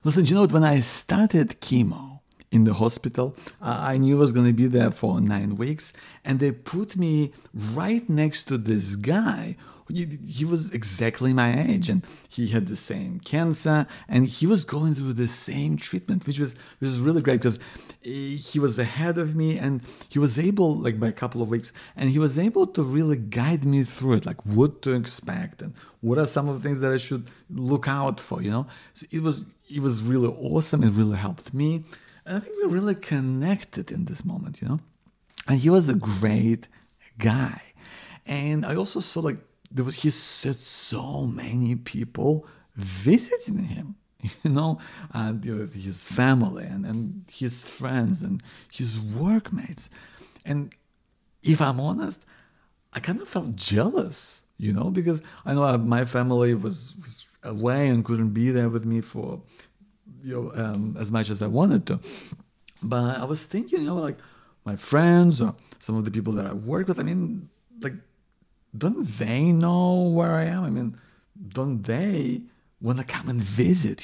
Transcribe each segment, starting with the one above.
Listen, you know what? When I started chemo in the hospital, I knew I was going to be there for 9 weeks, and they put me right next to this guy. He was exactly my age, and he had the same cancer, and he was going through the same treatment, which was really great because he was ahead of me, and he was able, like by a couple of weeks, and he was able to really guide me through it, like what to expect and what are some of the things that I should look out for. So it was really awesome. It really helped me, and I think we really connected in this moment. And he was a great guy, and I also saw like he said so many people visiting him. And his family and his friends and his workmates. And if I'm honest, I kind of felt jealous, because I know my family was away and couldn't be there with me for as much as I wanted to. But I was thinking, like my friends or some of the people that I work with, I mean, like, don't they know where I am? I mean, don't they want to come and visit,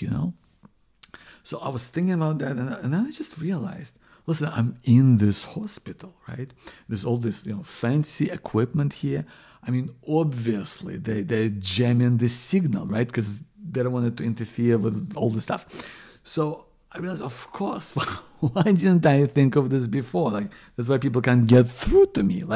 So I was thinking about that, and then I just realized, listen, I'm in this hospital, right? There's all this, fancy equipment here. I mean, obviously, they're jamming the signal, right? Because they don't want it to interfere with all the stuff. So I realized, of course, why didn't I think of this before? Like, that's why people can't get through to me,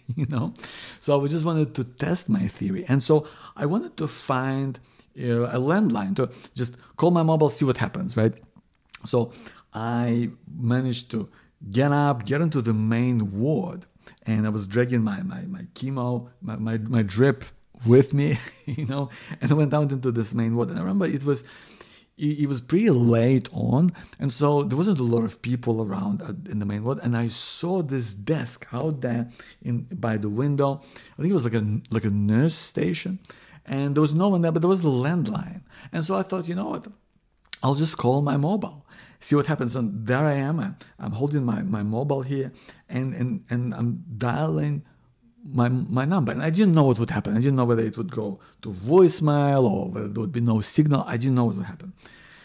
So I just wanted to test my theory. And so I wanted to find a landline to just call my mobile, see what happens, right? So I managed to get into the main ward, and I was dragging my chemo, my drip with me, and I went out into this main ward. And I remember it was pretty late on, and so there wasn't a lot of people around in the main ward. And I saw this desk out there by the window. I think it was like a nurse station, and there was no one there, but there was a landline. And so I thought, you know what? I'll just call my mobile, see what happens. And there I am. I'm holding my mobile here, and I'm dialing my number. And I didn't know what would happen. I didn't know whether it would go to voicemail or whether there would be no signal. I didn't know what would happen.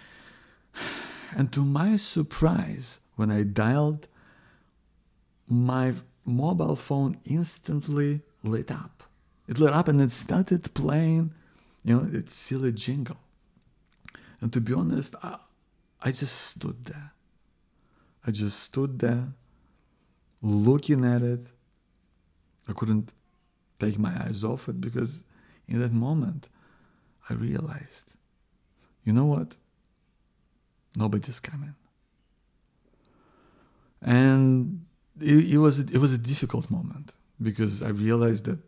And to my surprise, when I dialed, my mobile phone instantly lit up. It lit up and it started playing, its silly jingle. And to be honest, I just stood there. I just stood there looking at it. I couldn't take my eyes off it because in that moment, I realized, you know what? Nobody's coming. And it was a difficult moment because I realized that,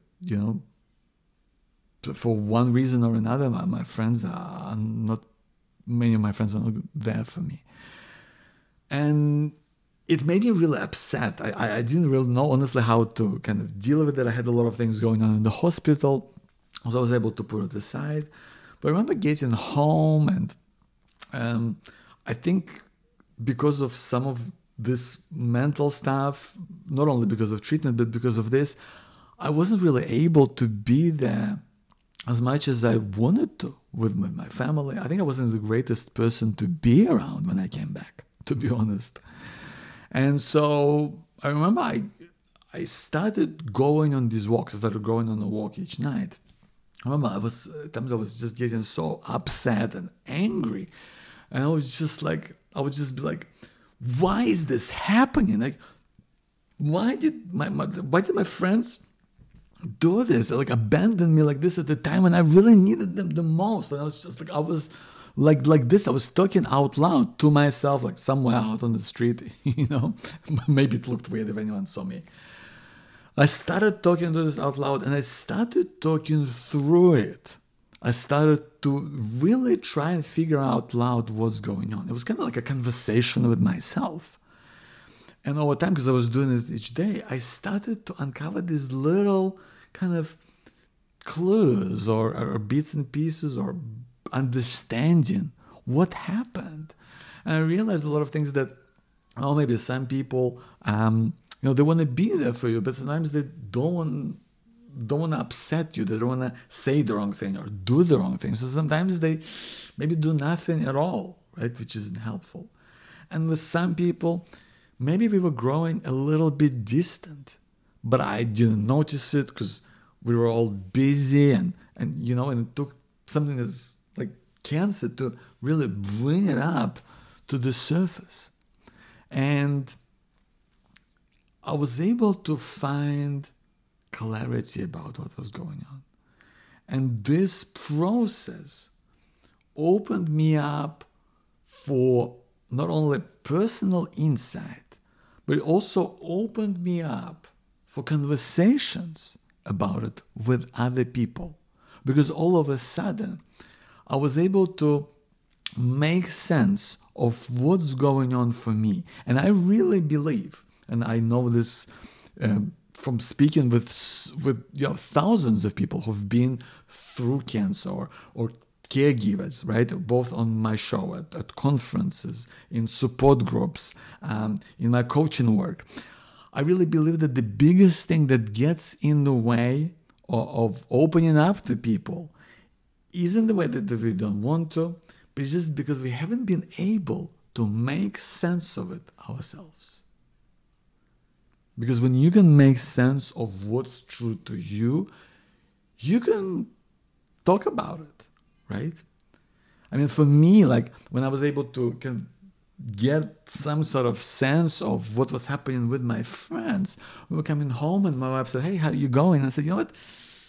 for one reason or another, my friends are not, many of my friends are not there for me. And it made me really upset. I didn't really know, honestly, how to kind of deal with it. I had a lot of things going on in the hospital, so I was able to put it aside. But I remember getting home, and I think because of some of this mental stuff, not only because of treatment, but because of this, I wasn't really able to be there as much as I wanted to with my family. I think I wasn't the greatest person to be around when I came back, to be honest. And so I remember I started going on these walks. I started going on a walk each night. I remember at times I was just getting so upset and angry. And I would just be like, why is this happening? Like, why did my friends do this? They abandon me like this at the time when I really needed them the most. And I was just like this. I was talking out loud to myself, like somewhere out on the street, Maybe it looked weird if anyone saw me. I started talking to this out loud, and I started talking through it. I started to really try and figure out loud what's going on. It was kind of like a conversation with myself. And over time, because I was doing it each day, I started to uncover these little kind of clues or bits and pieces or understanding what happened. And I realized a lot of things that, maybe some people, they want to be there for you, but sometimes they don't want to upset you. They don't want to say the wrong thing or do the wrong thing. So sometimes they maybe do nothing at all right? Which isn't helpful. And with some people, maybe we were growing a little bit distant, but I didn't notice it because we were all busy and it took something that's like cancer to really bring it up to the surface. And I was able to find clarity about what was going on. And this process opened me up for not only personal insight, but it also opened me up for conversations about it with other people. Because all of a sudden, I was able to make sense of what's going on for me. And I really believe, and I know this from speaking with thousands of people who've been through cancer or caregivers, right? Both on my show, at conferences, in support groups, in my coaching work. I really believe that the biggest thing that gets in the way of opening up to people isn't the way that we don't want to, but it's just because we haven't been able to make sense of it ourselves. Because when you can make sense of what's true to you, you can talk about it, right? I mean, for me, like when I was able to get some sort of sense of what was happening with my friends, we were coming home and my wife said, "Hey, how are you going?" And I said, "You know what?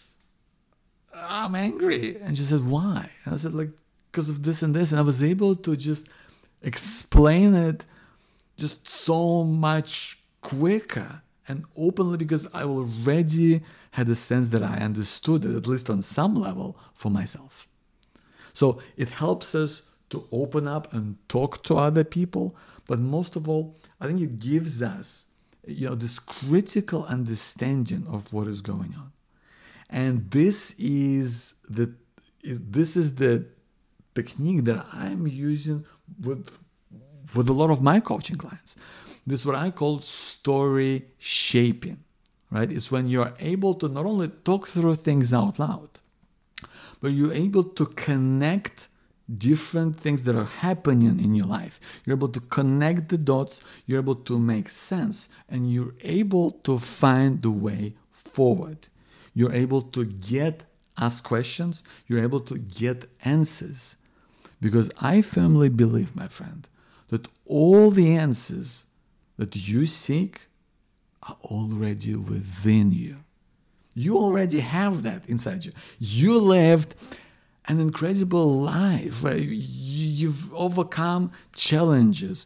I'm angry." And she said, "Why?" And I said, like, because of this and this. And I was able to just explain it just so much quicker and openly because I already had a sense that I understood it, at least on some level, for myself. So it helps us to open up and talk to other people. But most of all, I think it gives us, this critical understanding of what is going on. And this is the technique that I'm using with a lot of my coaching clients. This is what I call story shaping, right? It's when you're able to not only talk through things out loud, but you're able to connect different things that are happening in your life. You're able to connect the dots, you're able to make sense, and you're able to find the way forward. You're able to ask questions, you're able to get answers. Because I firmly believe, my friend, that all the answers that you seek are already within you. You already have that inside you. You lived an incredible life where you've overcome challenges.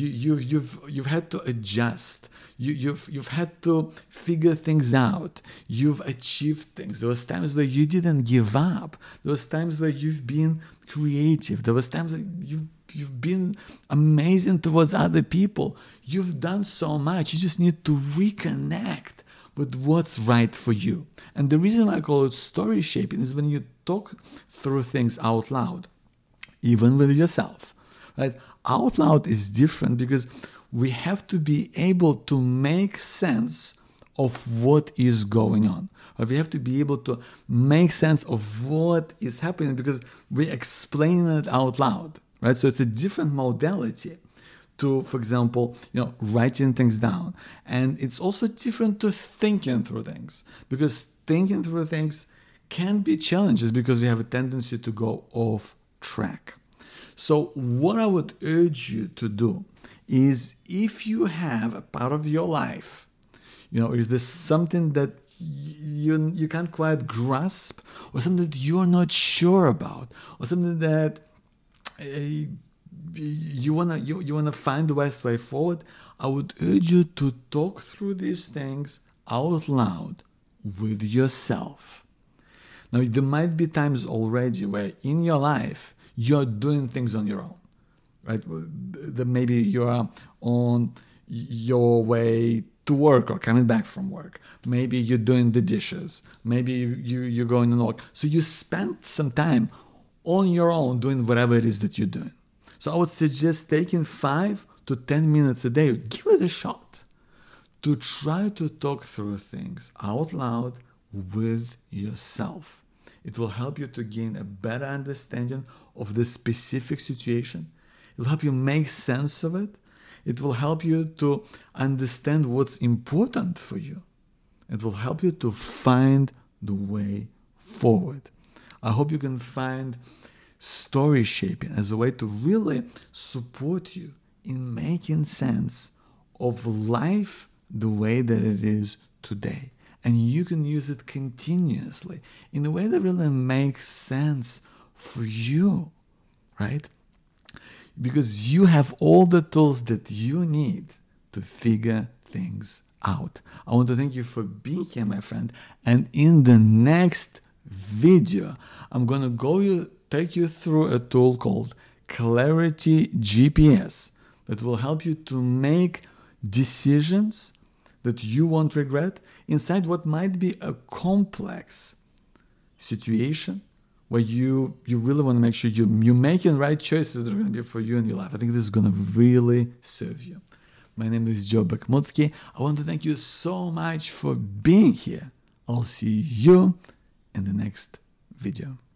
You've had to adjust. You've had to figure things out. You've achieved things. There was times where you didn't give up. There was times where you've been creative. There was times that you've been amazing towards other people. You've done so much. You just need to reconnect with what's right for you. And the reason I call it story shaping is when you talk through things out loud, even with yourself, right? Out loud is different because we have to be able to make sense of what is going on. Or we have to be able to make sense of what is happening because we explain it out loud, right? So it's a different modality to, for example, writing things down. And it's also different to thinking through things because thinking through things can be challenges because we have a tendency to go off track. So what I would urge you to do is if you have a part of your life, is this something that you can't quite grasp or something that you're not sure about or something that you wanna find the best way forward, I would urge you to talk through these things out loud with yourself. Now, there might be times already where in your life you're doing things on your own, right? That maybe you're on your way to work or coming back from work. Maybe you're doing the dishes. Maybe you're going to work. So you spend some time on your own doing whatever it is that you're doing. So I would suggest taking 5 to 10 minutes a day, give it a shot, to try to talk through things out loud with yourself. It will help you to gain a better understanding of the specific situation. It'll help you make sense of it. It will help you to understand what's important for you. It will help you to find the way forward. I hope you can find story shaping as a way to really support you in making sense of life the way that it is today. And you can use it continuously in a way that really makes sense for you, right? Because you have all the tools that you need to figure things out. I want to thank you for being here, my friend. And in the next video, I'm going to take you through a tool called Clarity GPS that will help you to make decisions that you won't regret inside what might be a complex situation where you really want to make sure you're making right choices that are going to be for you in your life. I think this is going to really serve you. My name is Joe Bakhmutsky. I want to thank you so much for being here. I'll see you in the next video.